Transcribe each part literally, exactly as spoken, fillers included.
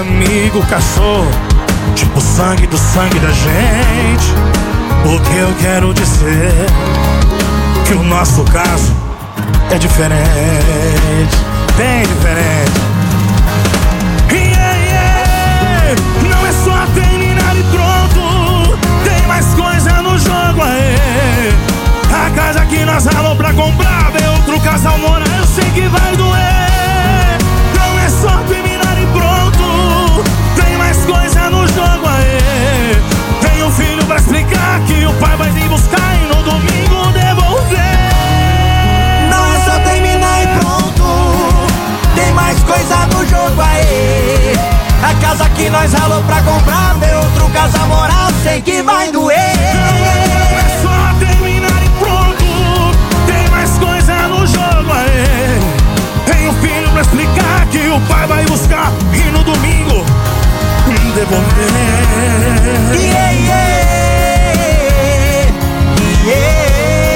Amigo cachorro, tipo sangue do sangue da gente. O que eu quero dizer que o nosso caso é diferente, bem diferente. Yeah, yeah. Não é só terminar e pronto, tem mais coisa no jogo aí. A casa que nós ralamos pra comprar, ver outro casal morar, eu sei que vai doer. Não é só terminar e pronto, tem mais coisa no jogo aí. Tem um filho pra explicar que o pai vai vir buscar e no domingo devolver. Não é só terminar e pronto, tem mais coisa no jogo aí. A casa que nós ralou pra comprar, ver outro casal morar, eu sei que vai doer. Não é só terminar e pronto, tem mais coisa no jogo aí. Tem um filho pra explicar que o pai vai buscar e no domingo devolver. Yeah, yeah, yeah.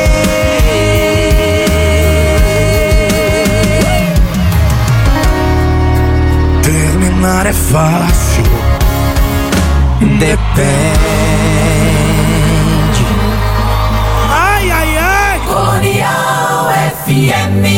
Terminar é fácil, depende. Ai, ai, ai. Colonial F M.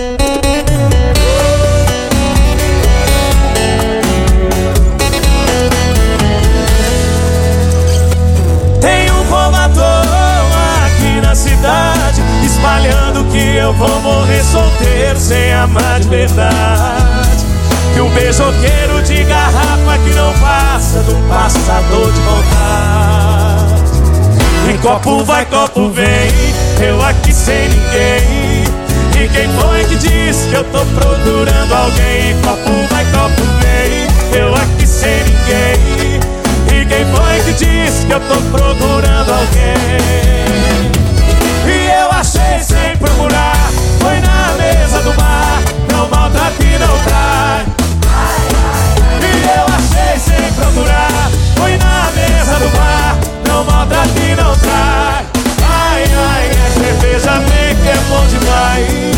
Tem um povo à toa aqui na cidade, espalhando que eu vou morrer solteiro sem amar de verdade. Que o beijoqueiro de garrafa que não passa de um passador de vontade. E copo vai, copo vem, eu aqui sem ninguém. E quem foi que disse que eu tô procurando alguém? E copo vai, copo vem, eu aqui sem ninguém. E quem foi que disse que eu tô procurando alguém? E eu achei sem procurar, foi na mesa do bar. Não maltrata e não trai. E eu achei sem procurar, foi na mesa do bar. Não maltrata e não trai. Ai, ai, é cerveja vem que é bom demais.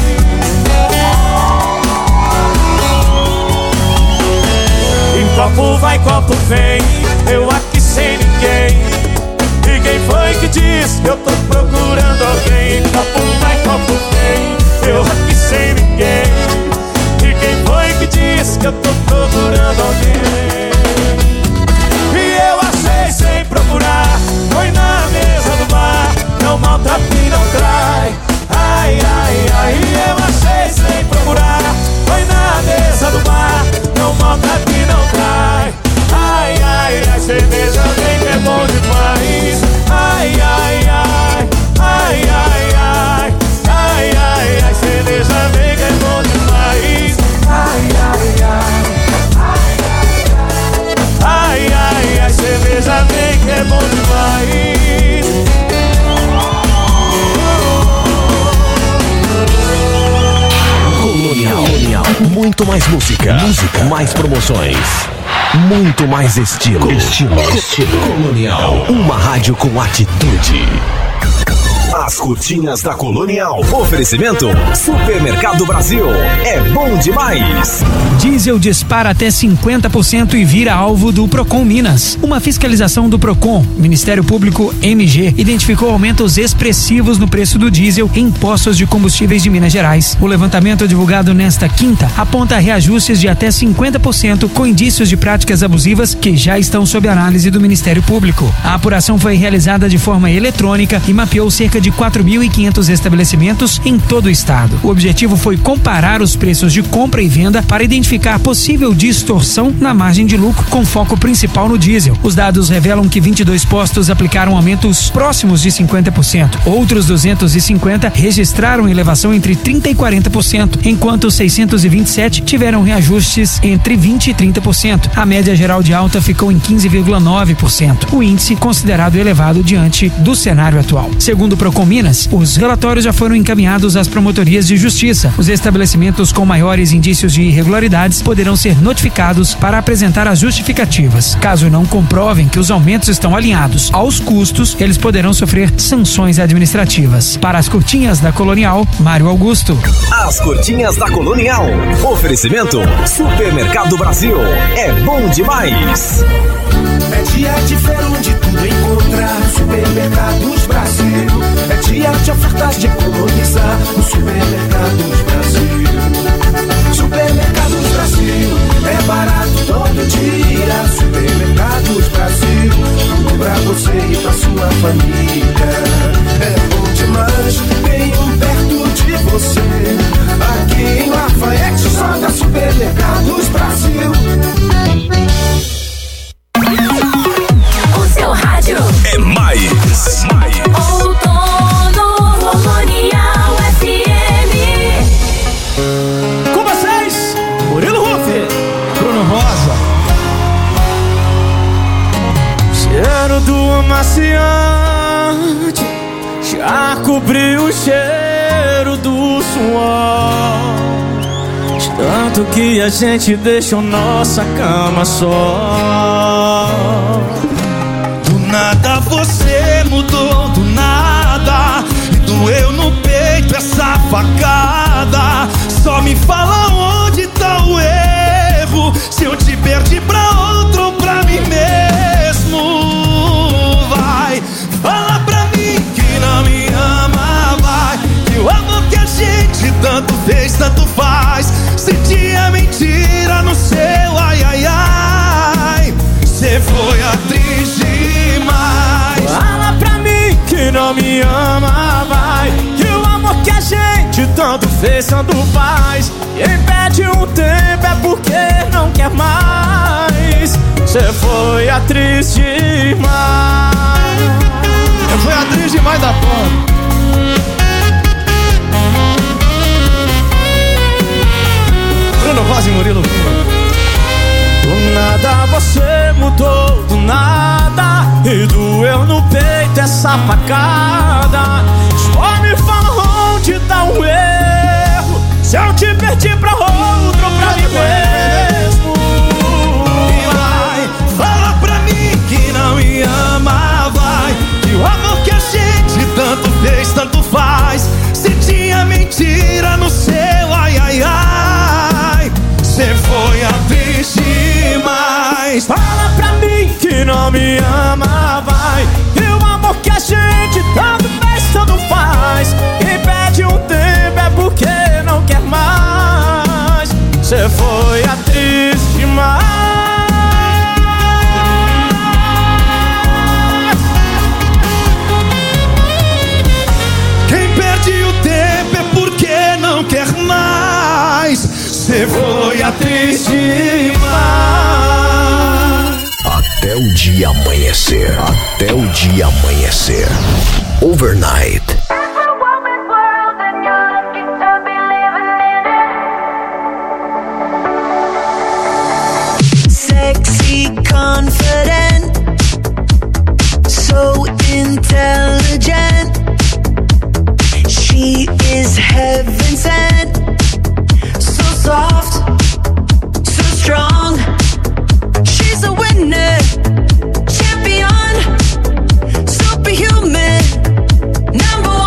E copo vai, copo vem, eu aqui sem ninguém. E quem foi que disse que eu tô procurando alguém? Copo vai, copo vem, eu aqui sem ninguém. E quem foi que disse que eu tô procurando alguém? E eu achei sem procurar, foi na mesa do bar. Não maltrata e não trai. Ai, ai, ai, eu achei sem procurar, foi na mesa do bar. Não maltrata e não trai. Ai, ai, ai, cerveja vem que é bom demais. Ai, ai, ai, ai, ai, ai, ai, ai, ai, cerveja vem que é bom demais. Ai, ai, ai, ai, ai, ai, cerveja vem que é bom demais. Colonial. Muito mais música. Música. Mais promoções. Muito mais estilo. Estilo. Estilo. Colonial. Uma rádio com atitude. As curtinhas da Colonial. Oferecimento Supermercado Brasil. É bom demais. Diesel dispara até cinquenta por cento e vira alvo do Procon Minas. Uma fiscalização do Procon, Ministério Público M G, identificou aumentos expressivos no preço do diesel em postos de combustíveis de Minas Gerais. O levantamento divulgado nesta quinta aponta reajustes de até cinquenta por cento com indícios de práticas abusivas que já estão sob análise do Ministério Público. A apuração foi realizada de forma eletrônica e mapeou cerca de quatro mil e quinhentos estabelecimentos em todo o estado. O objetivo foi comparar os preços de compra e venda para identificar possível distorção na margem de lucro, com foco principal no diesel. Os dados revelam que vinte e dois postos aplicaram aumentos próximos de cinquenta por cento. Outros duzentos e cinquenta registraram elevação entre trinta e quarenta por cento, enquanto seiscentos e vinte e sete tiveram reajustes entre vinte e trinta por cento. A média geral de alta ficou em quinze vírgula nove por cento, o índice considerado elevado diante do cenário atual. Segundo o Procon Minas, os relatórios já foram encaminhados às promotorias de justiça. Os estabelecimentos com maiores indícios de irregularidades poderão ser notificados para apresentar as justificativas. Caso não comprovem que os aumentos estão alinhados aos custos, eles poderão sofrer sanções administrativas. Para as curtinhas da Colonial, Mário Augusto. As curtinhas da Colonial. Oferecimento Supermercado Brasil. É bom demais. É dia de feira onde tudo encontrar. Supermercados Brasil. É dia de ofertas de economizar. No Supermercados Brasil. Supermercados Brasil. É barato todo dia. Supermercados Brasil. Tudo pra você e pra sua família. É bom demais. Bem perto de você. Aqui em Lafayette só da Supermercados Brasil. O seu rádio é mais. mais. Outono Colonial F M. Com vocês, Murilo Rufi, Bruno Rosa. Cheiro do amaciante já cobriu o cheiro do suor. De tanto que a gente deixou nossa cama só. Do nada você mudou, do nada. E doeu no peito essa facada. Só me fala onde tá o erro. Se eu te perdi pra outro ou pra mim mesmo. Vai, fala pra mim que não me ama. Vai, que o amor que a gente tanto fez, tanto faz. Se tinha mentira no seu ai, ai, ai. Cê foi atriz demais. Fala pra mim que não me ama, vai. Que o amor que a gente tanto fez, tanto faz. Quem pede um tempo é porque não quer mais. Cê foi atriz demais. Eu fui atriz demais da porra. Bruno Rosa e Murilo. Do nada você mudou, do nada. E doeu no peito essa facada. Só me fala onde tá o erro. Se eu te perdi pra outro, pra mim mesmo. E vai, fala pra mim que não me ama, vai. Que o amor que a gente tanto fez, tanto faz. Se tinha mentira no seu ai, ai, ai. Cê foi atriz demais. Fala pra mim que não me ama, vai. E o amor que a gente tanto fez, tanto faz. Quem pede um tempo é porque não quer mais. Cê foi atriz demais. Quem perde o tempo é porque não quer mais. Cê foi atriz demais. Até o dia amanhecer. Até o dia amanhecer. Overnight. Sexy, confident, so intelligent. She is heaven sent. So soft, so strong. She's a winner, champion, superhuman, number one.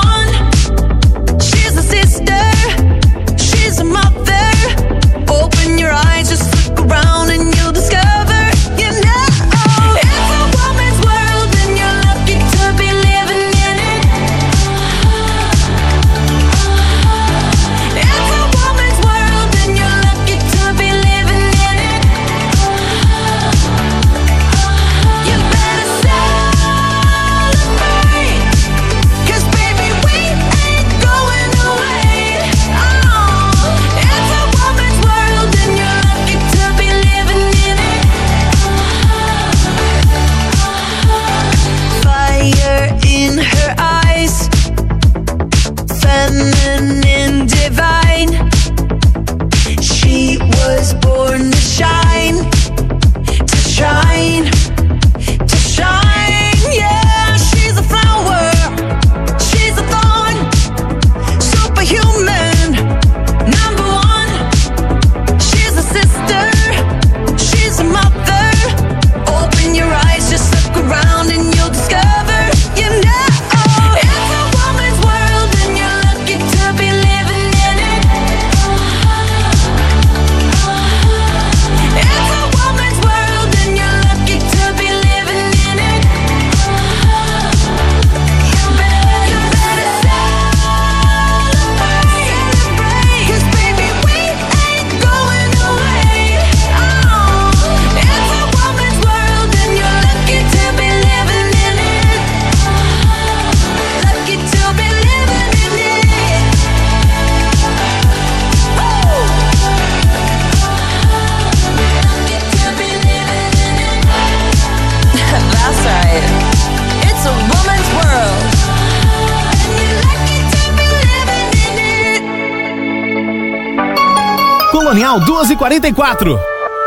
Colonial duas e quarenta e quatro.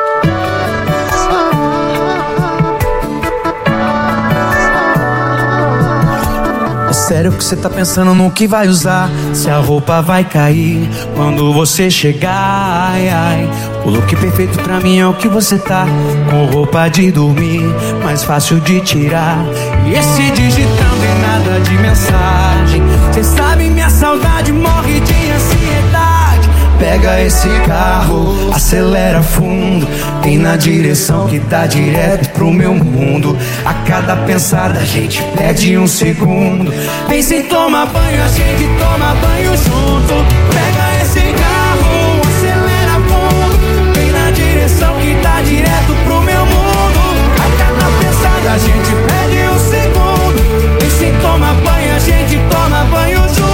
É sério que você tá pensando no que vai usar? Se a roupa vai cair quando você chegar, ai, ai. O look perfeito pra mim é o que você tá, com roupa de dormir, mais fácil de tirar. E esse digitando em nada de mensagem, cê sabe minha saudade morre de ansiedade. Pega esse carro, acelera fundo, tem na direção que dá direto pro meu mundo. A cada pensada a gente perde um segundo. Vem sem tomar banho, a gente toma banho junto. Pega esse carro, acelera fundo, tem na direção que dá direto pro meu mundo. A cada pensada a gente perde um segundo. Vem sem tomar banho, a gente toma banho junto.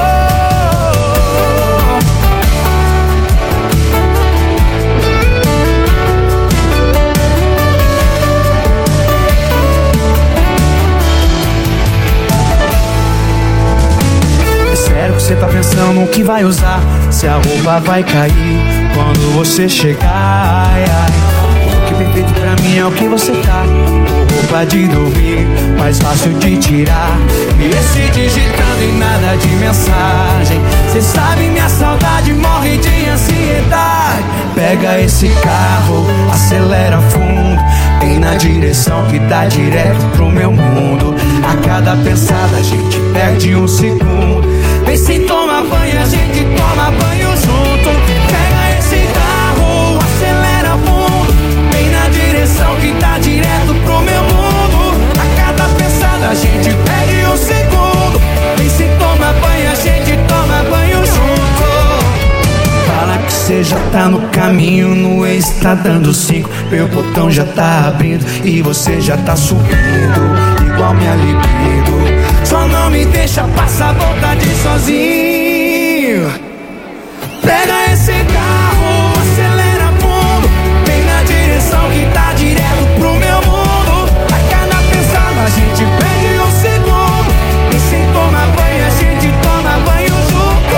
Sério que você tá pensando no que vai usar? Se a roupa vai cair quando você chegar, ai, ai. O que perfeito pra mim é o que você tá, com roupa de dormir, mais fácil de tirar. E esse digitando em nada de mensagem, cê sabe minha saudade morre de ansiedade. Pega esse carro, acelera fundo, tem na direção que dá direto pro meu mundo. A cada pensada a gente perde um segundo. Vem sem tomar banho, a gente toma banho junto. Pega esse carro, acelera fundo, vem na direção que dá direto pro meu mundo. A cada pensada a gente perde um segundo. Vem sem tomar banho, a gente toma banho junto. Fala que cê já tá no caminho, no ex tá dando cinco, meu botão já tá abrindo e você já tá subindo, igual minha libido. Só não me deixa passar vontade sozinho. Pega esse carro, acelera fundo, vem na direção que tá direto pro meu mundo. A cada pensada a gente perde um segundo. E sem tomar banho a gente toma banho junto.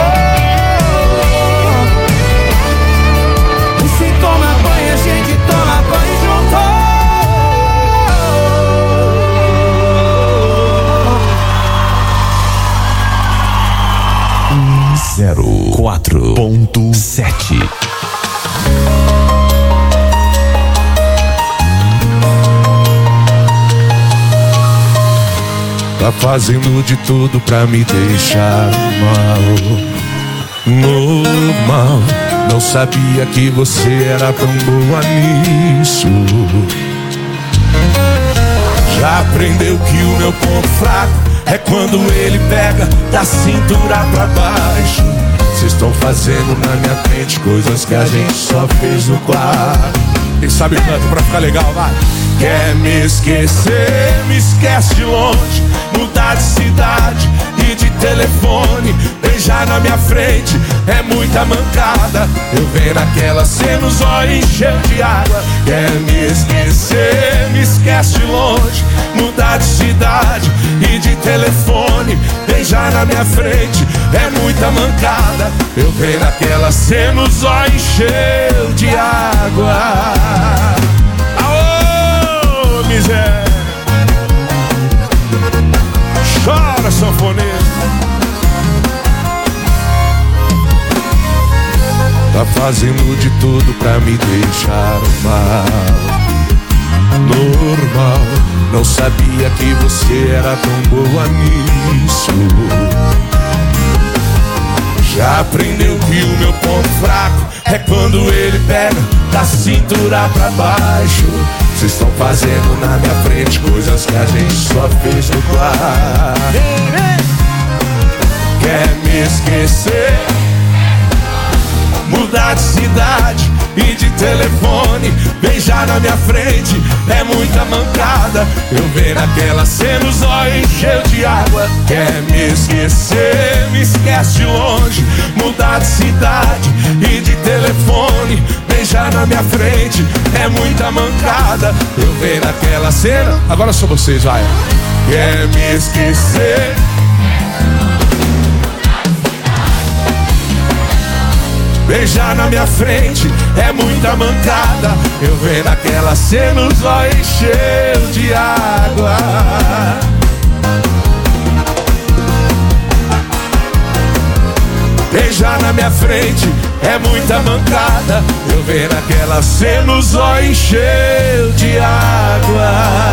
E sem tomar banho a gente toma banho junto. Zero quatro ponto sete. Tá fazendo de tudo pra me deixar mal. Normal, não sabia que você era tão boa nisso. Já aprendeu que o meu ponto fraco é quando ele pega da cintura pra baixo. Vocês estão fazendo na minha frente coisas que a gente só fez no quarto. Quem sabe canta pra ficar legal, vai. Quer me esquecer, me esquece de longe, mudar de cidade e de telefone. Beijar na minha frente é muita mancada. Eu venho naquela cena, os olhos encheu de água. Quer me esquecer, me esquece de longe, mudar de cidade e de telefone. Beijar na minha frente é muita mancada. Eu venho naquela cena, os olhos encheu de água. Aô, miséria, chora, sanfoneiro. Tá fazendo de tudo pra me deixar mal. Normal, não sabia que você era tão boa nisso. Já aprendeu que o meu ponto fraco é quando ele pega da cintura pra baixo. Vocês estão fazendo na minha frente coisas que a gente só fez no quarto. Quer me esquecer, mudar de cidade e de telefone. Beijar na minha frente é muita mancada. Eu venho naquela cena, os olhos encheu de água. Quer me esquecer, me esquece de longe, mudar de cidade e de telefone. Beijar na minha frente é muita mancada. Eu venho naquela cena, agora são vocês, vai. Quer me esquecer, Beijar na minha frente é muita mancada. Eu vendo aquela cena, os olhos cheios de água. Beijar na minha frente é muita mancada. Eu vendo aquela cena, os olhos cheios de água.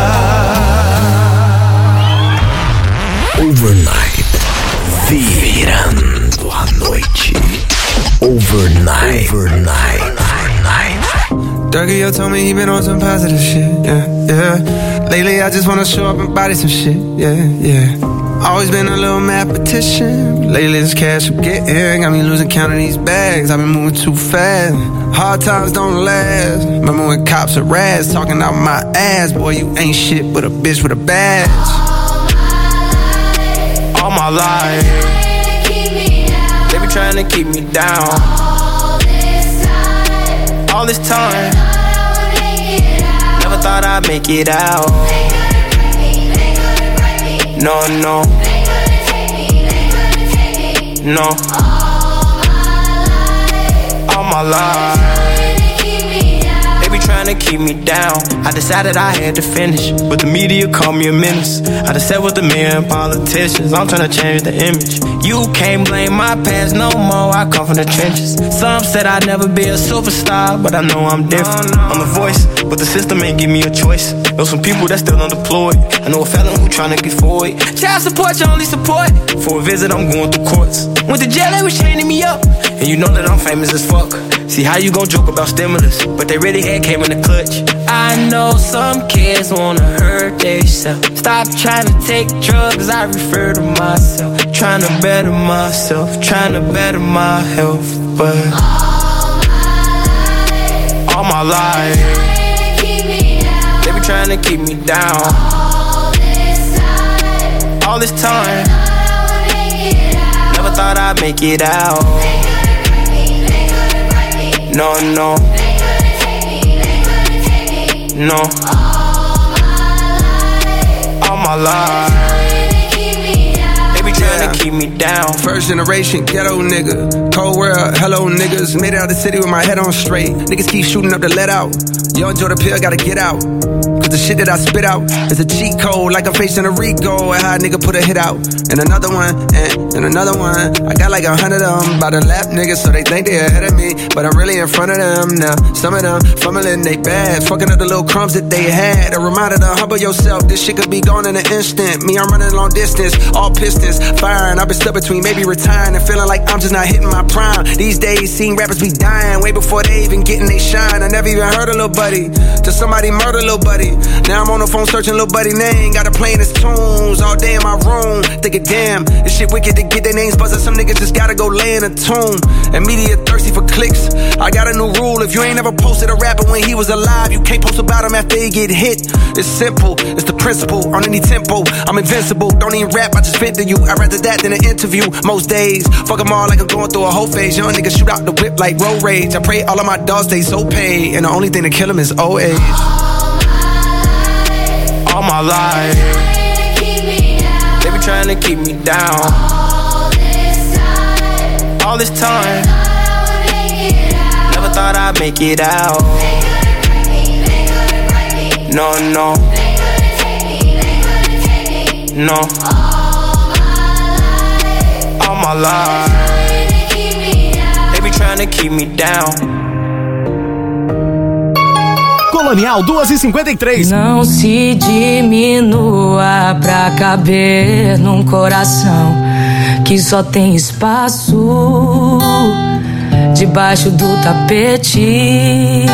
Overnight, virando a noite. Overnight, overnight, overnight. Dougie told me he been on some positive shit, yeah, yeah. Lately I just wanna show up and body some shit, yeah, yeah. Always been a little mathematician, but lately this cash I'm getting got me losing count of these bags. I've been moving too fast. Hard times don't last. Remember when cops are rats talking out my ass? Boy, you ain't shit but a bitch with a badge. All my life, they be trying to keep me down. All this time, never thought I'd make it out. No, no, no. All my life, they be trying to keep me down. I decided I had to finish, but the media called me a menace. I done sat with the million politicians, I'm trying to change the image. You can't blame my past no more, I come from the trenches. Some said I'd never be a superstar, but I know I'm different. I'm the voice, but the system ain't give me a choice. Know some people that still unemployed. I know a felon who tryna get forward. Child support, your only support. For a visit, I'm going through courts. Went to jail, they was chaining me up. And you know that I'm famous as fuck. See how you gon' joke about stimulus, but they really had came in the clutch. I know some kids wanna hurt themselves. Stop trying to take drugs, I refer to myself. Trying to better myself, trying to better my health. But all my life, they be trying to keep me down. All this time, never thought I'd make it out. No, no, no. All my life, they be trying to keep me down. First generation ghetto nigga, cold world, hello niggas. Made it out the city with my head on straight. Niggas keep shooting up the let out. Yo, enjoy the pill, gotta get out. Cause the shit that I spit out is a cheat code, like I'm facing a Rico. And how a nigga put a hit out, and another one, and, and another one. I got like a hundred of them by the lap niggas, so they think they ahead of me, but I'm really in front of them now. Some of them fumbling they bad, fucking up the little crumbs that they had. A reminder to humble yourself, this shit could be gone in an instant. Me, I'm running long distance, all pistons firing. I've been stuck between maybe retiring and feeling like I'm just not hitting my prime. These days, seeing rappers be dying way before they even getting they shine. I never even heard a little buddy till somebody murder little buddy. Now I'm on the phone searching little buddy name. Got her playing his tunes all day in my room. Thinking, damn, this shit wicked to get their names buzzing. Some niggas just gotta go lay in a tomb. And media thirsty for clicks. I got a new rule. If you ain't ever posted a rapper when he was alive, you can't post about him after he get hit. It's simple, it's the principle. On any tempo, I'm invincible. Don't even rap, I just vent to you. I'd rather that than an interview most days. Fuck them all like I'm going through a whole phase. Young niggas shoot out the whip like road rage. I pray all of my dogs stay so paid, and the only thing to kill them is old age. All my life, they be trying to keep me down. All this time, never thought I'd make it out. No, no, no. All my life, they be trying to keep me down. Colonial duas e cinquenta e três. Não se diminua pra caber num coração que só tem espaço debaixo do tapete.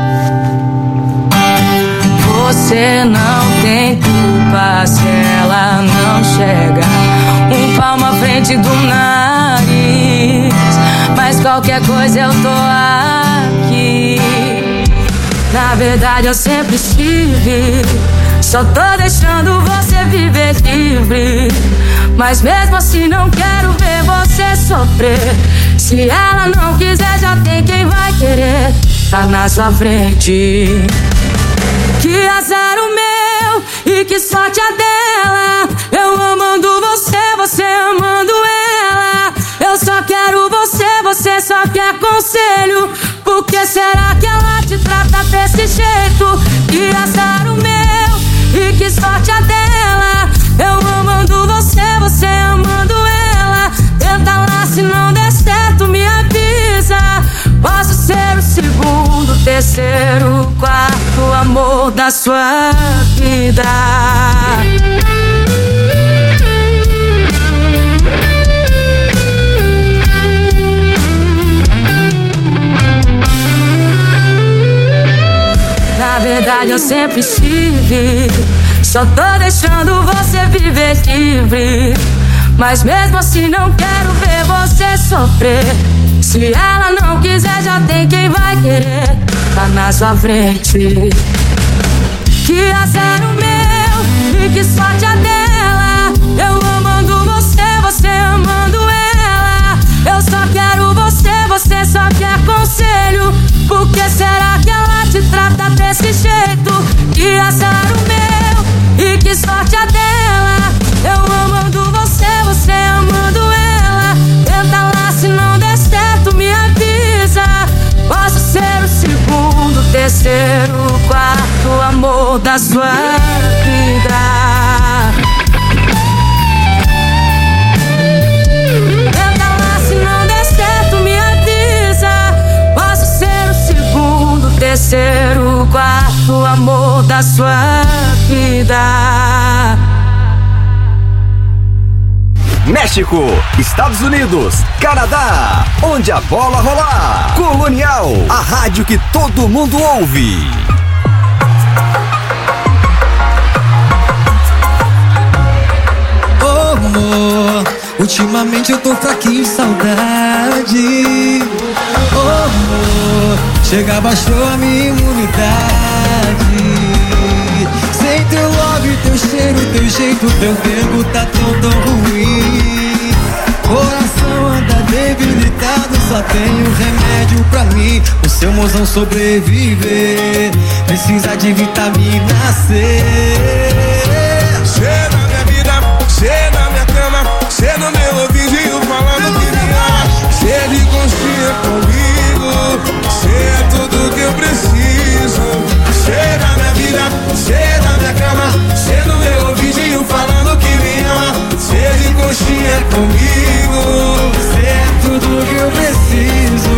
Você não tem culpa se ela não chega um palmo à frente do nariz, mas qualquer coisa eu tô aqui. Na verdade eu sempre estive, só tô deixando você viver livre. Mas mesmo assim não quero ver você sofrer. Se ela não quiser já tem quem vai querer. Tá na sua frente. Que azar o meu e que sorte a dela. Eu amando você, você amando ela. Eu só quero você, você só quer quer conselho. Por que será que ela te trata desse jeito? Que azar o meu e que sorte a dela. Eu amando você, você amando ela. Tenta lá, se não der certo me avisa. Posso ser o segundo, terceiro, quarto amor da sua vida. Na verdade eu sempre estive, só tô deixando você viver livre. Mas mesmo assim não quero ver você sofrer. Se ela não quiser já tem quem vai querer. Tá na sua frente. Que azar o meu e que sorte a dela. Eu amando você, você amando ela. Eu só quero você, você só quer conselho. Por que será que ela te trata desse jeito? Que azar o meu e que sorte a dela. Eu amando você, você amando ela. Tenta lá, se não der certo me avisa. Posso ser o segundo, terceiro, quarto amor da sua vida. Tenta lá, se não der certo me avisa. Posso ser o segundo, terceiro, quarto amor da sua vida. México, Estados Unidos, Canadá, onde a bola rolar. Colonial, a rádio que todo mundo ouve. Oh, amor, ultimamente eu tô fraquinho de saudade. Oh, amor, chega, baixou a minha imunidade. Sem teu love, teu cheiro, teu jeito, teu verbo tá tão, tão ruim. Coração anda debilitado, só tem um remédio pra mim. O seu mozão sobreviver, precisa de vitamina C. Cê na minha vida, cê na minha cama, cê no meu ouvidinho falando que me ama. Cê de conchinha comigo, cê é tudo que eu preciso. Cê na minha vida, cê na minha cama, cê no meu ouvidinho falando que me ama. Cê de conchinha comigo, cê é tudo que eu preciso.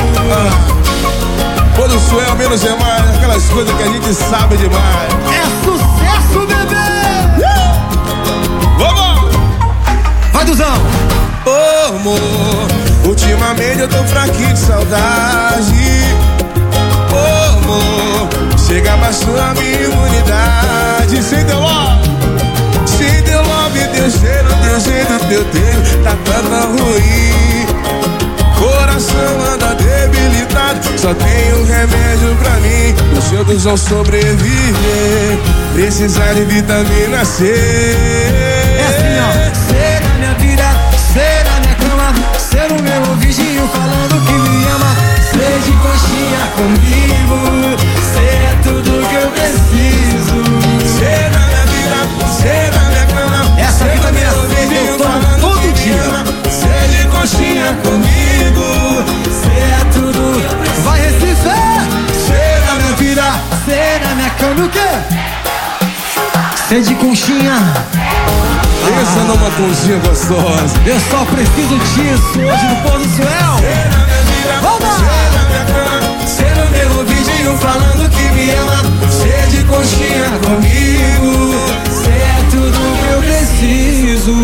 ah. Quando o suel menos é mais, aquelas coisas que a gente sabe demais. É sucesso, bebê! uh! Vamos! Vai, Duzão! Ô, amor, ultimamente eu tô fraquinho de saudade. Ô, amor, chega abaixo a minha imunidade. Sem teu love, sem teu love, teu cheiro, teu jeito, teu tempo tá tão ruim. Coração anda debilitado, só tem um remédio pra mim. Os seus vão sobreviver, precisar de vitamina C. É assim, ó. Cê na minha vida, cê na minha cama, cê no meu ouvidinho falando que me ama. Cê de coxinha comigo, cê é tudo que eu preciso. Cê na minha vida, cê na minha cama, essa vitamina C eu tomo todo dia. Cê de coxinha comigo, cê é tudo. Vai, Recife! Cê na minha vida, cê na minha cama, o quê? Cê de conchinha. Pensa ah, numa conchinha gostosa. Eu só preciso disso hoje no Pôr do Suel. Cê na minha vida, vamos! Cê na minha cama, cê no meu ouvidinho falando que me ama. Cê de conchinha comigo, cê é tudo que eu preciso.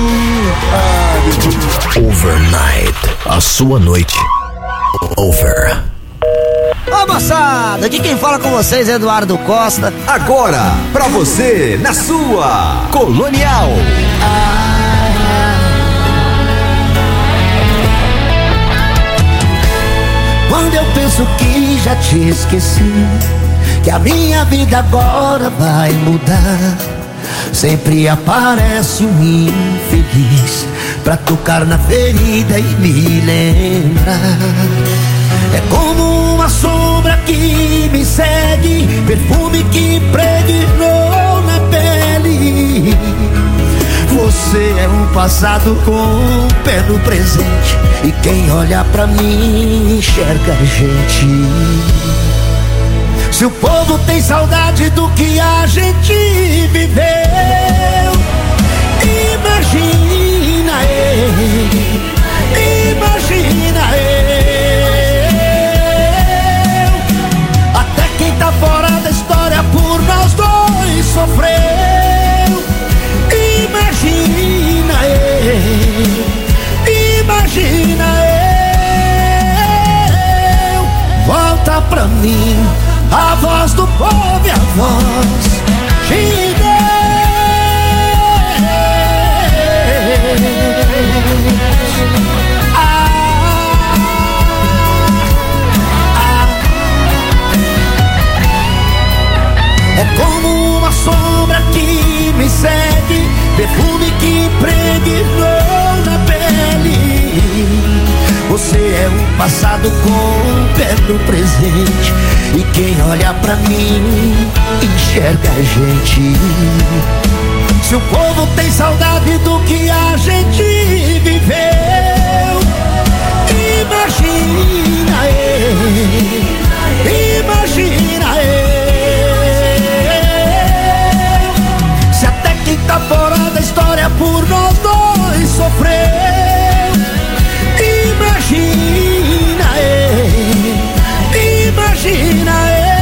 ah, Overnight, a sua noite. Over. Ô moçada, aqui quem fala com vocês é Eduardo Costa. Agora, pra você, na sua Colonial. Quando eu penso que já te esqueci, que a minha vida agora vai mudar, sempre aparece um infeliz pra tocar na ferida e me lembrar. É como uma sombra que me segue, perfume que impregnou na pele. Você Você é um passado com o pé no presente, e quem olha pra mim enxerga a gente. Se o povo tem saudade do que a gente viveu, imagina eu, imagina eu. Até quem tá fora da história por nós dois sofreu. Imagina eu, imagina eu. Volta pra mim a voz do povo e a voz de Deus. Ah, ah. É como uma sombra que me segue, perfume que impregnou na pele. Você é um passado com o pé no presente, e quem olha pra mim enxerga a gente. Se o povo tem saudade do que a gente viveu, imagina eu, imagina eu. Se até quem tá fora da história por nós dois sofreu, imagina eu, imagina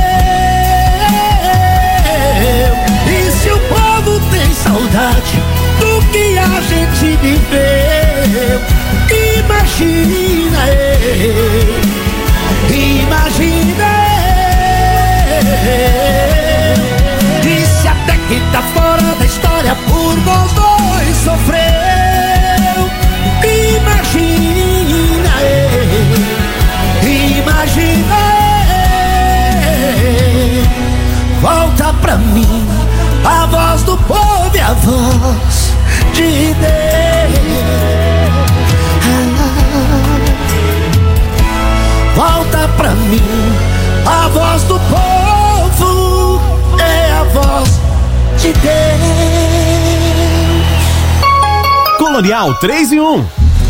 eu. E se o povo tem saudade do que a gente viveu, imagina eu, imagina eu. E se até quem tá fora da história por nós dois sofreu, imagina eu, imagina eu. Volta pra mim a voz do povo e a voz de Deus. Volta pra mim a voz do povo, é a voz de Deus. Colonial três em um.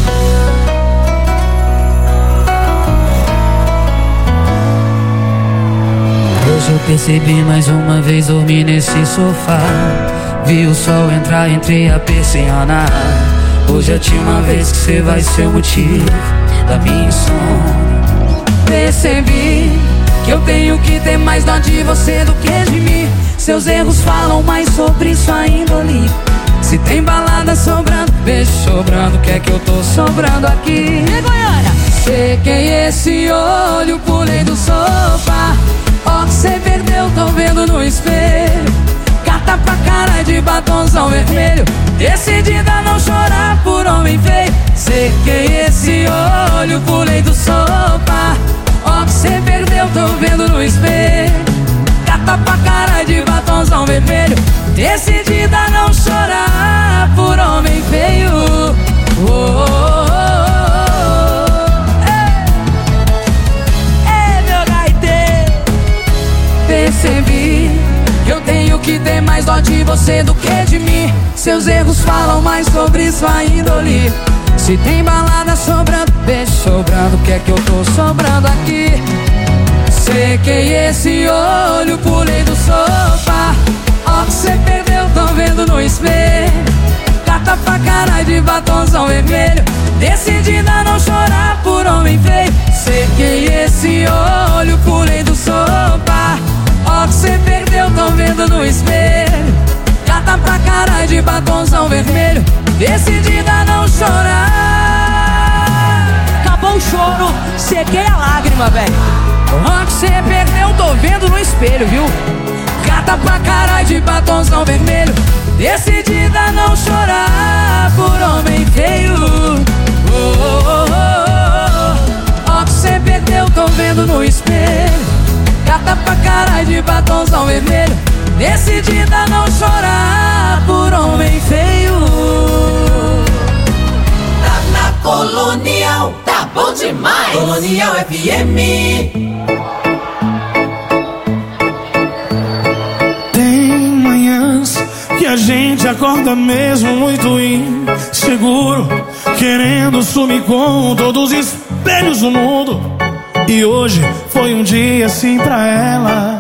Hoje eu percebi mais uma vez, dormir nesse sofá. Vi o sol entrar entre a persiana. Hoje é a última vez que você vai ser o motivo da minha insônia. Percebi que eu tenho que ter mais dó de você do que de mim. Seus erros falam mais sobre sua índole. Se tem balada sobrando, beijo sobrando, quer que eu tô sobrando aqui? E Goiânia? Sequei esse olho, pulei do sofá. Ó, que cê perdeu, tô vendo no espelho. Carta pra cara de batonzão vermelho. Decidida a não chorar por homem feio. Sequei esse olho, pulei do sofá. Ó, que cê perdeu, tô vendo no espelho. Carta pra cara de batonzão vermelho. Decidida a não chorar por homem feio. Oh, oh, oh, oh. Ei, ei, meu gaiteiro. Percebi que eu tenho que ter mais dó de você do que de mim. Seus erros falam mais sobre sua índole. Se tem balada sobrando, beijo sobrando, quer que eu tô sobrando aqui? Sequei esse olho, pulei do sofá. Ó, que cê perdeu, tô vendo no espelho. Carta pra cara de batonzão vermelho. Decidida a não chorar por homem feio. Sequei esse olho, pulei do sofá. Ó, que cê perdeu, tô vendo no espelho. Carta pra cara de batonzão vermelho. Decidida a não chorar. Acabou o choro, sequei a lágrima, velho. Ó, que cê perdeu, tô vendo no espelho, viu? Carta pra cara de batonzão vermelho. Decidida a não chorar por homem feio. Oh, oh, oh, oh. Ó, que cê perdeu, tô vendo no espelho. Carta pra cara de batonzão vermelho. Decidida a não chorar por homem feio. Tá na Colonial, tá bom demais. Colonial F M. Tem manhãs que a gente acorda mesmo muito inseguro, querendo sumir com todos os espelhos do mundo. E hoje foi um dia assim pra ela.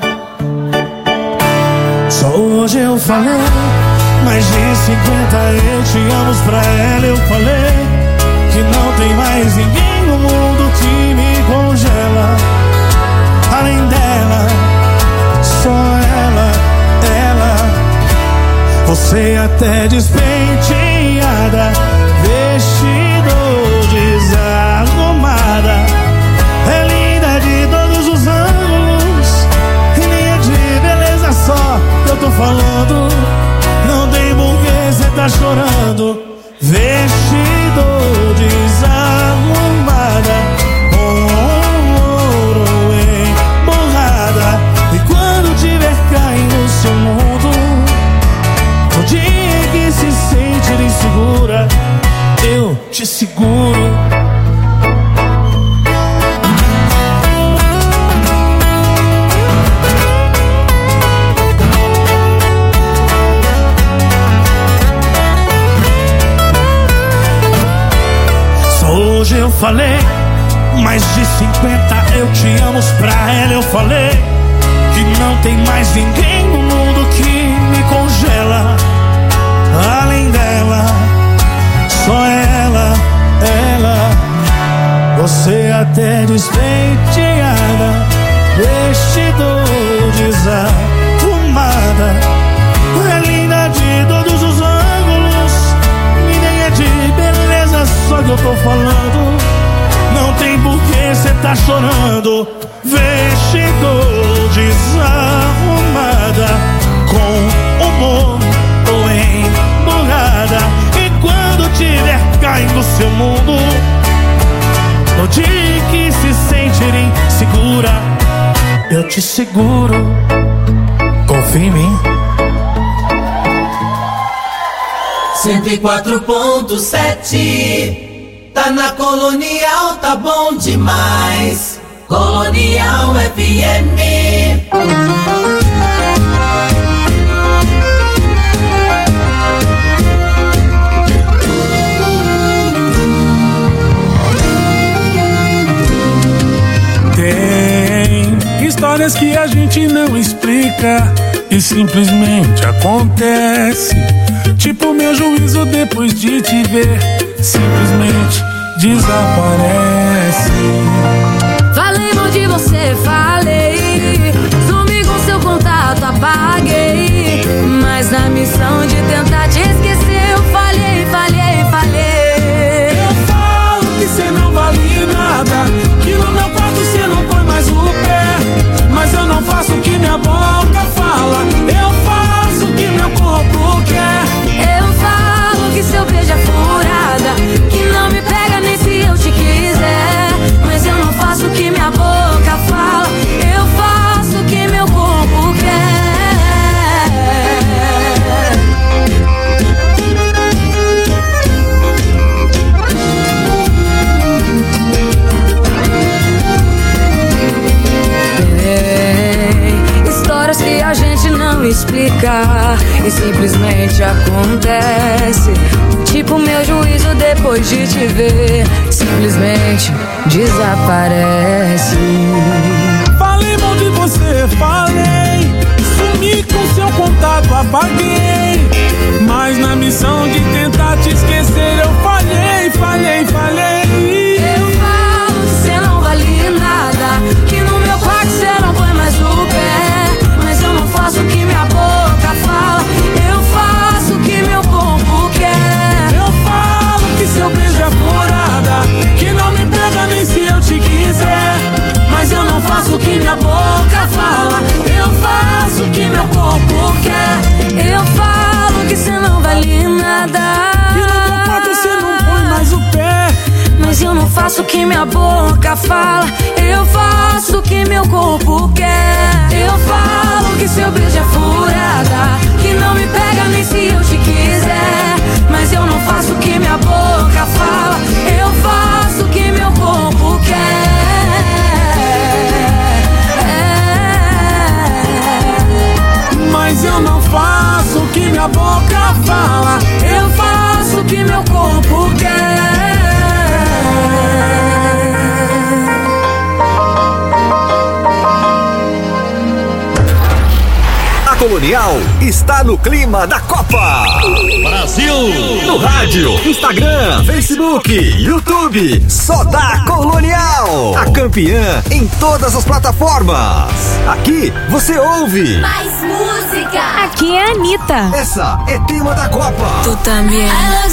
Só hoje eu falei mais de cinquenta eu te amo pra ela. Eu falei que não tem mais ninguém no mundo que me congela. Além dela, só ela, ela. Você até despenteada, vestido desarrumada, é linda de todos os ângulos, e nem é de beleza só eu tô falando. Não tem porquê cê tá chorando. Vestido desarrumada, com ouro emborrada. E quando tiver caindo no seu mundo, no dia que se sentir insegura, eu te seguro. Hoje eu falei mais de cinquenta eu te amo pra ela. Eu falei que não tem mais ninguém no mundo que me congela. Além dela, só ela, ela. Você até despenteada, vestido desarrumada, é linda de todos os ângulos, e nem é de beleza só que eu tô falando. Não tem porquê cê tá chorando. Vestido desarrumada, com humor ou emburrada. E quando tiver caindo no seu mundo, no dia que se sentir insegura, eu te seguro. Confia em mim. cento e quatro ponto sete. Tá na Colonial, tá bom demais. Colonial F M. Tem histórias que a gente não explica e simplesmente acontece. Tipo meu juízo depois de te ver, simplesmente desaparece. Falei mal de você, falei. Sumi com seu contato, apaguei. Mas na missão de tentar te esquecer, eu falhei, falhei, falhei. Eu falo que cê não vale nada, que no meu quarto cê não põe mais o pé. Mas eu não faço o que minha boca fala, eu faço o que meu corpo quer. Eu falo que seu beijo é furada, que não me pega nem se eu te quiser. Mas eu não faço o que minha boca fala, eu faço o que meu corpo quer. Tem histórias que a gente não explica e simplesmente acontece. Tipo meu juízo depois de te ver, simplesmente desaparece. Falei mal de você, falei. Sumi com seu contato, apaguei. Mas na missão de tentar te esquecer, eu falhei, falhei, falhei. Eu falo que cê não vale nada, que no meu quarto cê não põe mais o pé. Mas eu não faço o que minha boca fala, eu faço o que meu corpo quer. Eu falo que seu beijo é furada, que não me pega nem se eu te quiser. Mas eu não faço o que minha boca fala, eu faço o que meu corpo quer. Eu falo que cê não vale nada, e no meu quarto cê não põe mais o pé. mas eu não faço o que minha boca fala, eu faço o que meu corpo quer. Eu falo que seu beijo é furada, que não me pega nem se eu te quiser. Mas eu não faço o que minha boca fala, eu faço o que meu corpo quer. Mas eu não faço o que minha minha boca fala, eu faço o que meu corpo quer. A Colonial está no clima da Copa. Brasil! No rádio, Instagram, Facebook, YouTube, só dá Colonial. A campeã em todas as plataformas. Aqui você ouve mais música. Aqui é a Anitta. Essa é tema da Copa. Tu também.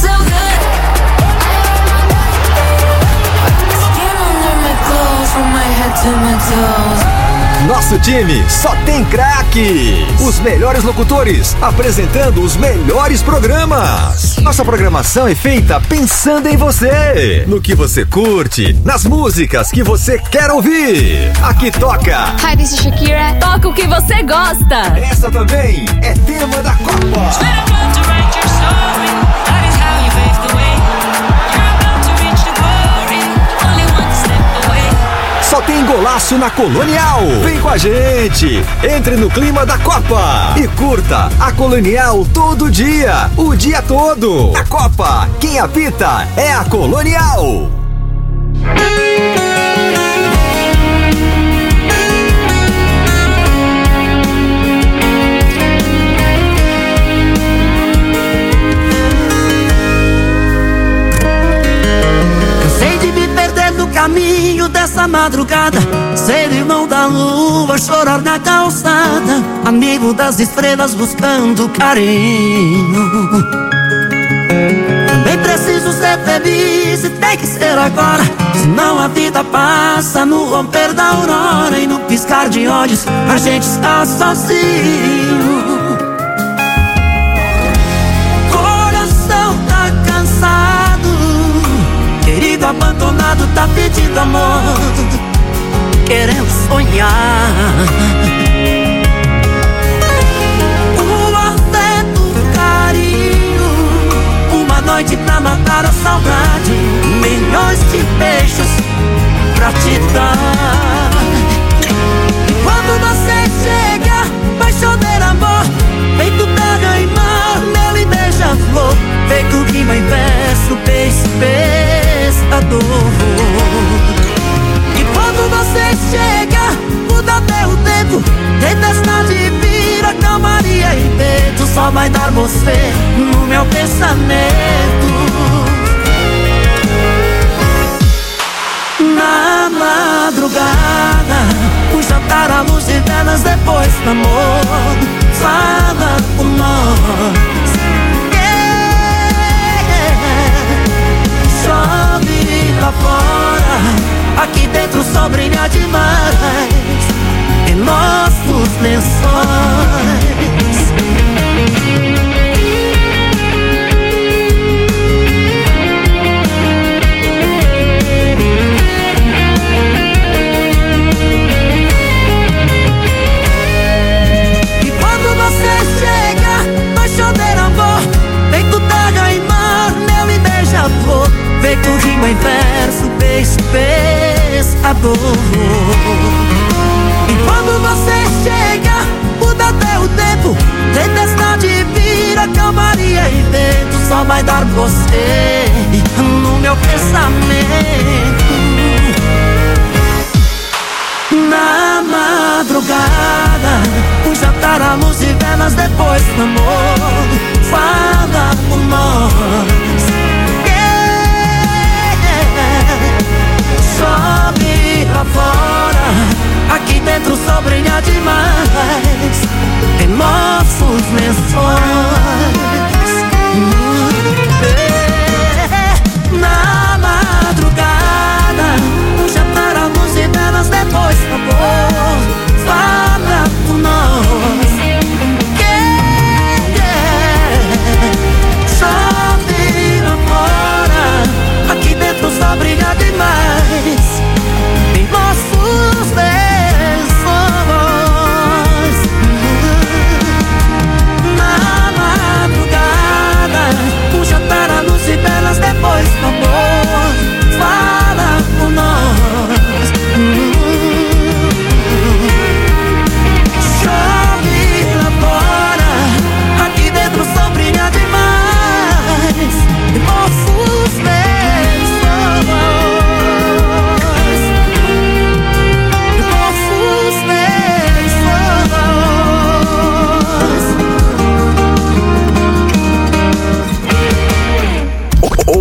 Nosso time só tem craques. Os melhores locutores apresentando os melhores programas. Nossa programação é feita pensando em você, no que você curte, nas músicas que você quer ouvir. Aqui toca Hi, this is Shakira. Toca o que você gosta. Essa também é tema da Copa. Só tem golaço na Colonial. Vem com a gente. Entre no clima da Copa e curta a Colonial todo dia, o dia todo. A Copa, quem apita é a Colonial. Caminho dessa madrugada, ser irmão da lua, chorar na calçada, amigo das estrelas buscando carinho. Também preciso ser feliz e tem que ser agora, senão a vida passa no romper da aurora e no piscar de olhos a gente está sozinho. Coração tá cansado, querido abandonado tá pedindo amor, querendo sonhar. O afeto, o carinho, uma noite pra matar a saudade, milhões de beijos pra te dar. E quando você chega, vai chover amor, feito terra e mar, mel e beija-flor, feito rima em verso, beijo, pescador. E quando você chega, muda até o tempo, tempestade vira calmaria e peito, só vai dar você no meu pensamento. Na madrugada, um jantar à luz de velas depois do amor, fala por nós. Chove lá fora, aqui dentro o sol brilha demais em nossos lençóis. E quando você chega, vai chover amor, feito terra e mar, mel e beija-flor, feito rima em verso, beijo, pescador. E quando você chega, muda até o tempo, tempestade vira calmaria e vento, só vai dar você no meu pensamento. Na madrugada, um jantar à luz de velas depois do amor, fala por nós. Chove lá fora, aqui dentro o sol brilha demais em nossos lençóis. Na madrugada, um jantar à luz de velas depois do amor, fala por nós.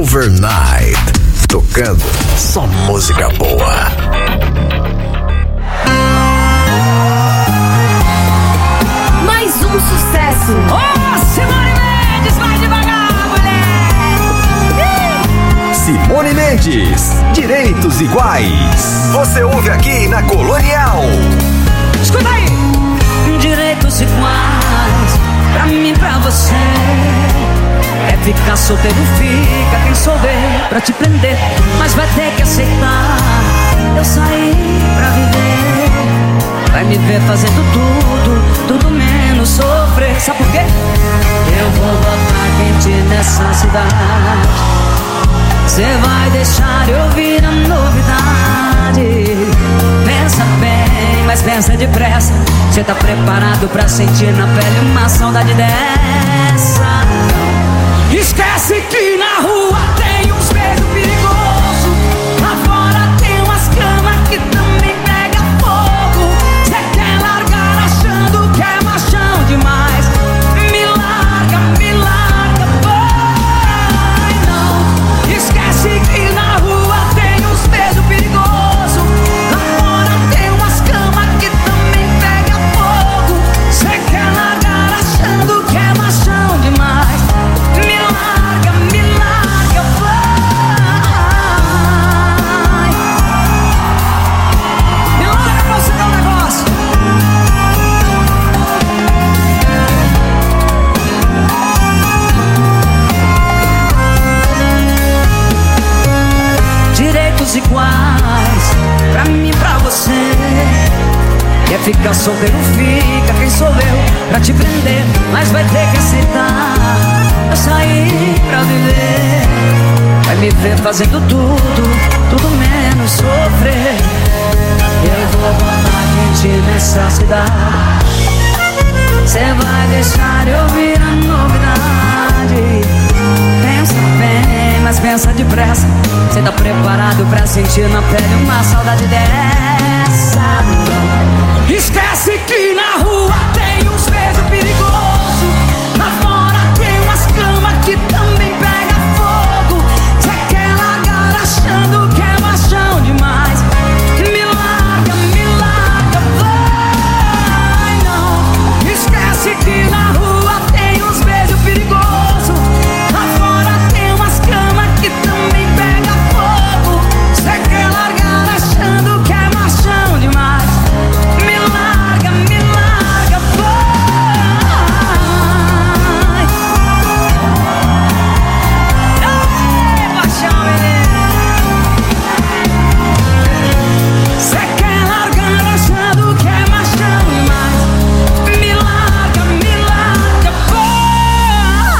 Overnight. Tocando só música boa. Mais um sucesso. Ô, Simone Mendes, vai devagar, mulher. Simone Mendes, Direitos Iguais. Você ouve aqui na Colonial. Escuta aí. Direitos iguais, pra mim, pra você. É ficar solteiro, fica quem souber pra te prender. Mas vai ter que aceitar, eu saí pra viver. Vai me ver fazendo tudo, tudo menos sofrer. Sabe por quê? Eu vou botar quente nessa cidade. Cê vai deixar eu ouvir a novidade. Pensa bem, mas pensa depressa. Cê tá preparado pra sentir na pele uma saudade dessa? Esquece que na rua tem uns beijos perigosos. Lá fora tem umas camas que também pega fogo. Cê quer largar achando que é machão demais. Me larga, me larga, vai não. Esquece que na rua tem uns beijos perigosos. Lá fora tem umas camas que também pega fogo. Cê quer largar achando que é machão demais. Me larga, me larga, vai. Me larga pra você dar um negócio. Direitos iguais, pra mim e pra você. Quer ficar solteiro, fica quem sou eu pra te prender. Mas vai ter que aceitar, eu saí pra viver. Vai me ver fazendo tudo, tudo menos sofrer. Eu vou botar quente nessa cidade. Cê vai deixar eu ouvir a novidade. Pensa bem, mas pensa depressa. Cê tá preparado pra sentir na pele uma saudade dessa? Esquece que na rua tem uns beijos perigosos. Lá fora tem umas camas que também pega fogo. Cê quer largar achando que é machão demais. Me larga, me larga, vai não. Esquece que na rua tem uns beijos perigosos. Lá fora tem umas camas que também pega fogo. Cê quer largar achando que é machão demais. Me larga, me larga, vai. Ei, paixão, cê quer largar achando que é machão demais. Me larga, me larga, vai.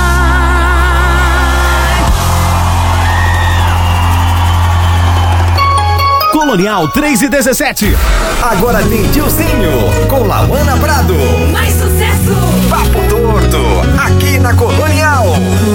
Colonial três e dezessete. Agora tem Tiozinho com Lauana Prado. Mais sucesso. Papo Torto, aqui na Colonial.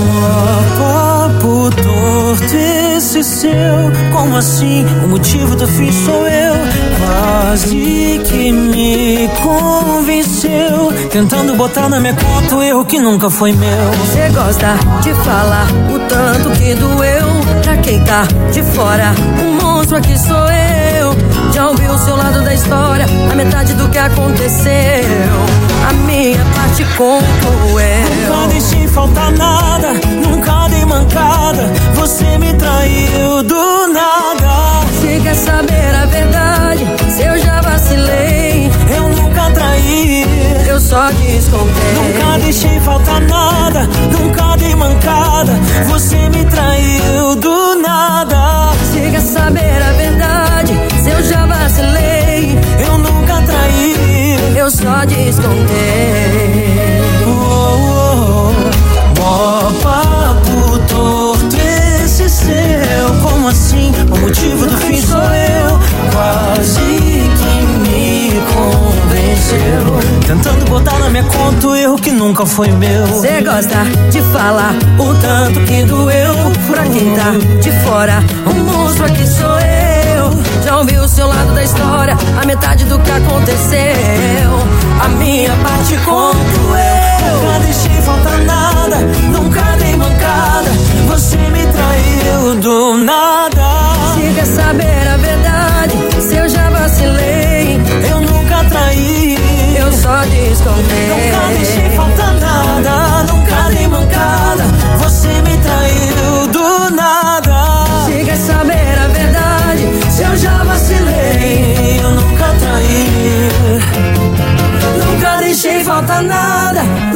Papo torto esse seu. Como assim? O motivo do fim sou eu. Quase que me convenceu. Tentando botar na minha conta o erro que nunca foi meu. Cê gosta de falar o tanto que doeu. Pra quem tá de fora, o monstro aqui sou eu. Já ouvi o seu lado da história, a metade do que aconteceu. A minha parte conto eu. Nunca deixei faltar nada, nunca dei mancada. Você me traiu do nada. Se quer saber a verdade, se eu já vacilei, eu nunca traí, eu só descontei. Nunca deixei faltar nada, nunca dei mancada. Você me traiu do nada. Se quer saber a verdade, se eu já vacilei, eu nunca traí, eu só descontei. Oh, oh, oh. Mó papo torto esse seu. Como assim? O motivo do fim sou eu. Quase que me convenceu. Tentando botar na minha conta o erro que nunca foi meu. Cê gosta de falar o tanto que doeu. Pra quem tá de fora, o monstro aqui sou eu. Já ouvi o seu lado da história, a metade do que aconteceu. A minha parte conto eu. Nunca deixei faltar nada, nunca dei mancada. Você me traiu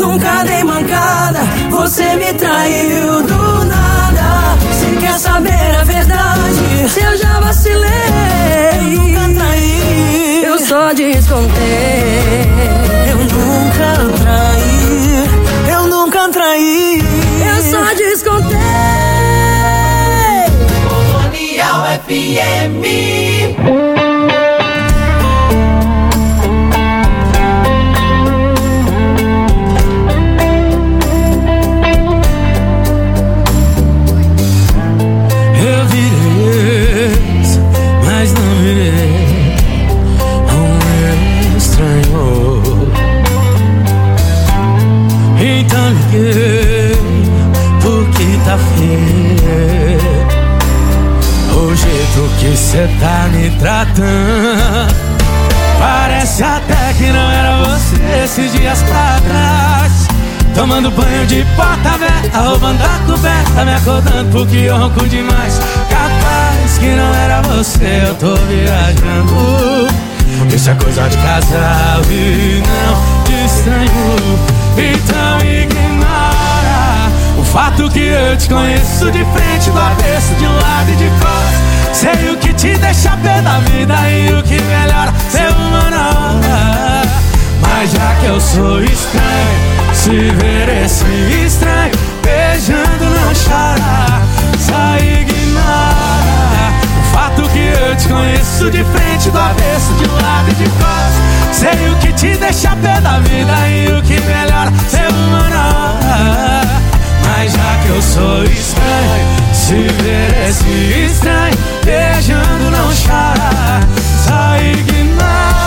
nunca dei mancada, você me traiu do nada. Você quer saber a verdade? Se eu já vacilei, eu nunca traí, eu só descontei. Eu nunca traí, eu nunca traí, eu só descontei. Colonial F M. Eu virei, mas não virei um estranho. Então liguei, porque tá feio o jeito que cê tá me tratando. Parece até que não era você esses dias pra trás. Tomando banho de porta aberta, roubando a coberta, me acordando porque eu ronco demais. Capaz que não era você, eu tô viajando. Isso é coisa de casal e não de estranho. Então ignora o fato que eu te conheço de frente, do avesso, de lado e de costas. Sei o que te deixa pé da vida e o que melhora ser uma hora. Mas já que eu sou estranho, se ver esse estranho beijando não chora. Só ignora o fato que eu te conheço de frente, do avesso, de lado e de costas. Sei o que te deixa pé da vida e o que melhora ser humano. Mas já que eu sou estranho, se ver esse estranho beijando não chora. Só ignora.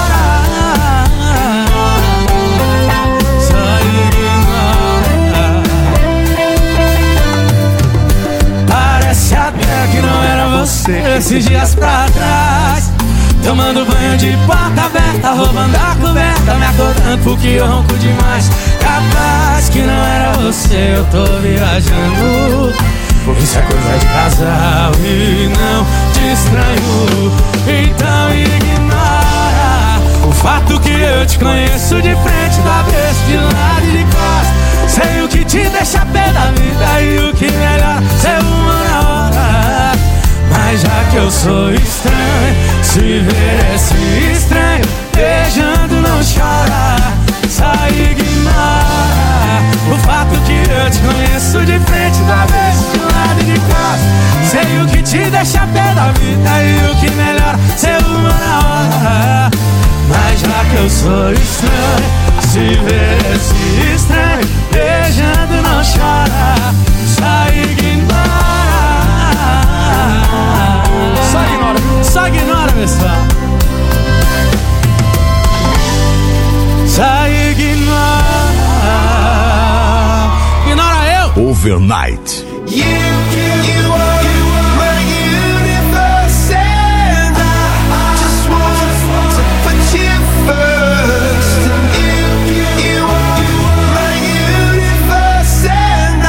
Parece até que não era você esses dias pra trás. Tomando banho de porta aberta, roubando a coberta, me acordando porque eu ronco demais. Capaz que não era você, eu tô viajando. Isso é coisa de casal e não de estranho. Então ignora o fato que eu te conheço de frente, do avesso, de lado e de costas. Sei o que te deixa pé da vida e o que melhor ser uma hora. Mas já que eu sou estranho, se ver esse estranho beijando não chora. Só ignora o fato que eu te conheço de frente, do avesso, de lado e de costas. Sei o que te deixa pé da vida e o que melhor ser uma hora. Mas já que eu sou estranho, se ver esse estranho beijando não chora. Só ignora. Só ignora, só ignora, pessoal. Só ignora. Ignora eu. Overnight. You, you, you are, you are my universe, and I just want to put you first. You, you are my universe, and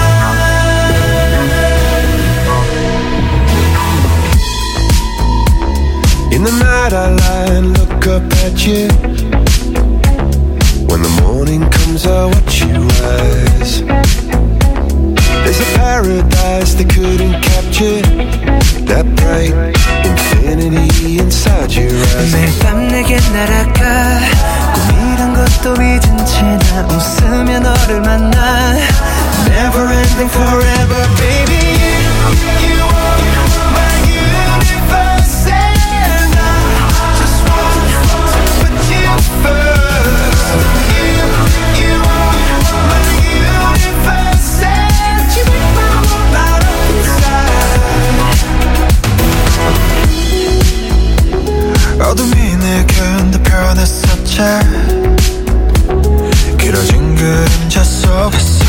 I. In the night I lie and look up at you. When the morning comes I watch you rise. There's a paradise they couldn't capture, that bright infinity inside your eyes. 매일 밤 내게 날아가 꿈이란 것도 잊은 채 나 웃으며 너를 만나. Never ending forever baby. You, you are my universe, and I just want to put you first. You, you are my universe, and you make my world light up inside. 어둠이 내겐 더 변했었지. 길어진 그림자 속에서.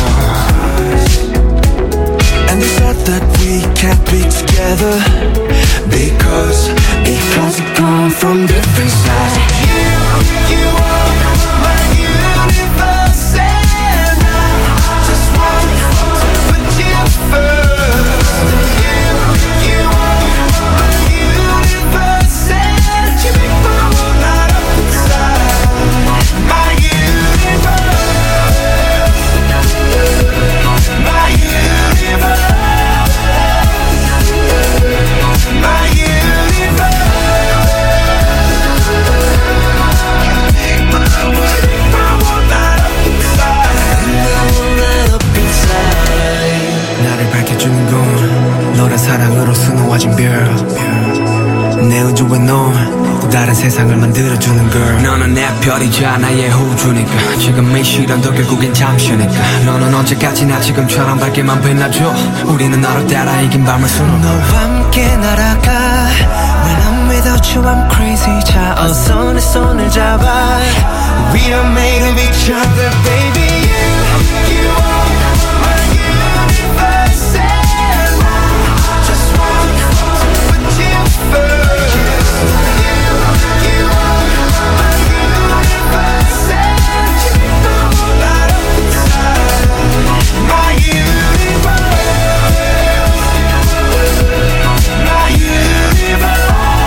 And they said that we can't be together because because we come from different sides. You, you are my universe, and I just want to put you first. You, you are my universe, and you make my world light up inside. My universe. 세상을 만들어주는 girl. 너는 내 별이자 나의 호주니까 지금 이 시련도 결국엔 잠시니까 너는 언제까지나 지금처럼 밝게만 빛나줘. 우리는 너를 따라 이긴 밤을 수놓 너와 함께 날아가. When I'm without you I'm crazy. 자 어서 내 손을 잡아. We are made of each other baby. You, you are my universe and I just want to put you first. You, you are my universe and you know light up inside. My universe, my universe.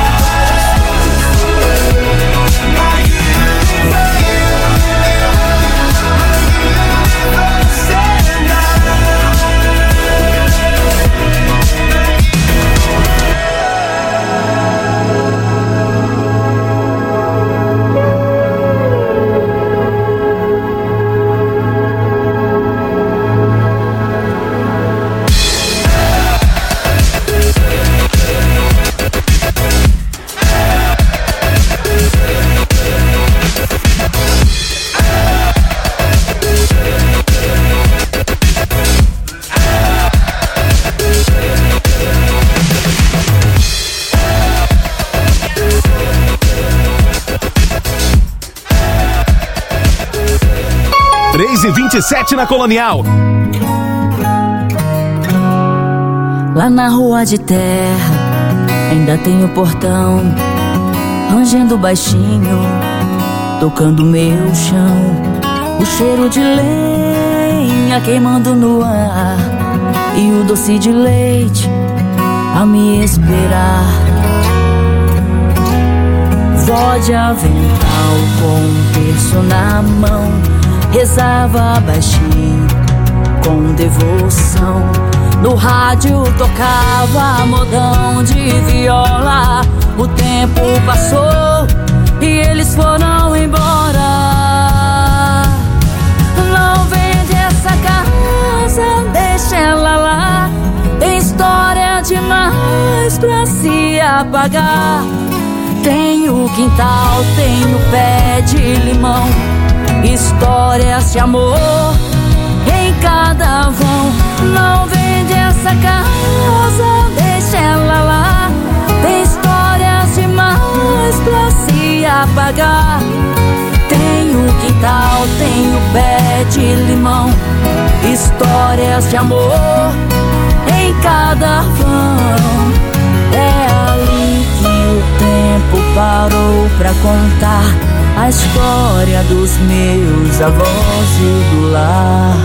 três e vinte e sete na Colonial. Lá na rua de terra ainda tem o portão rangendo baixinho, tocando meu chão. O cheiro de lenha queimando no ar e o doce de leite a me esperar. Vó de avental com um terço na mão, rezava baixinho com devoção. No rádio tocava modão de viola. O tempo passou e eles foram embora. Não vende essa casa, deixa ela lá. Tem história demais pra se apagar. Tem o quintal, tem o pé de limão, histórias de amor em cada vão. Não vende essa casa, deixa ela lá. Tem histórias demais pra se apagar. Tem o quintal, tem o pé de limão, histórias de amor em cada vão. É ali que o tempo parou pra contar a história dos meus avós e do lar.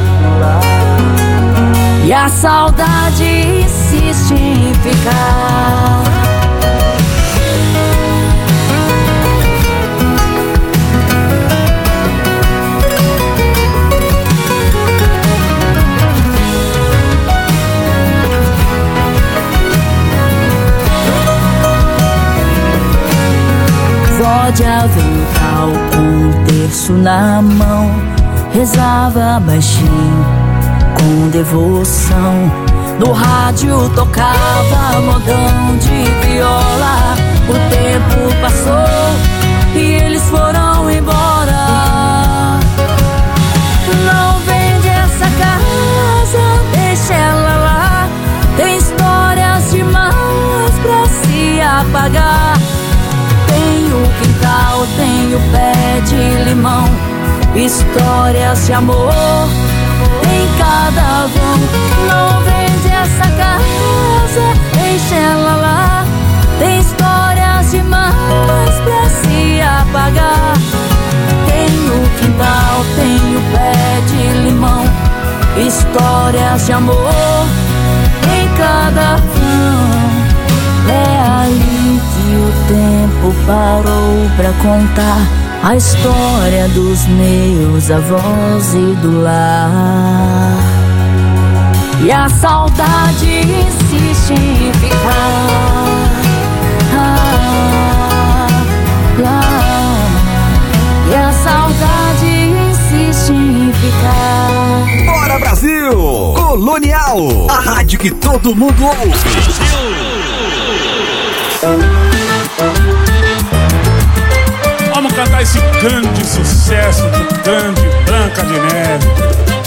E a saudade insiste em ficar. Vó de avental com um terço na mão, rezava baixinho com devoção. No rádio tocava modão de viola. O tempo passou e eles foram embora. Não vende essa casa, deixa ela lá. Tem histórias demais pra se apagar. Tem o quintal, tem o pé de limão, histórias de amor em cada vão. Não vende essa casa, deixa ela lá. Tem histórias demais pra se apagar. Tem o quintal, tem o pé de limão, histórias de amor em cada vão. É ali que o tempo parou pra contar a história dos meus avós e do lar. E a saudade insiste em ficar. Ah, lá. E a saudade insiste em ficar. Bora Brasil! Colonial, a rádio que todo mundo ouve. Vamos cantar esse grande sucesso do grande Branca de Neve.